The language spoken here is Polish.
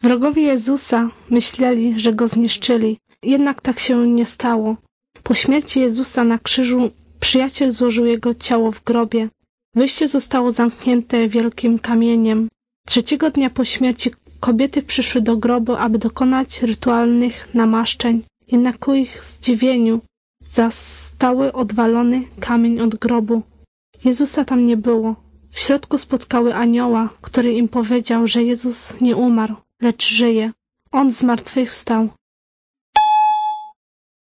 Wrogowie Jezusa myśleli, że Go zniszczyli, jednak tak się nie stało. Po śmierci Jezusa na krzyżu przyjaciel złożył Jego ciało w grobie. Wyjście zostało zamknięte wielkim kamieniem. Trzeciego dnia po śmierci kobiety przyszły do grobu, aby dokonać rytualnych namaszczeń. Jednak ku ich zdziwieniu zastały odwalony kamień od grobu. Jezusa tam nie było. W środku spotkały anioła, który im powiedział, że Jezus nie umarł, lecz żyje. On zmartwychwstał.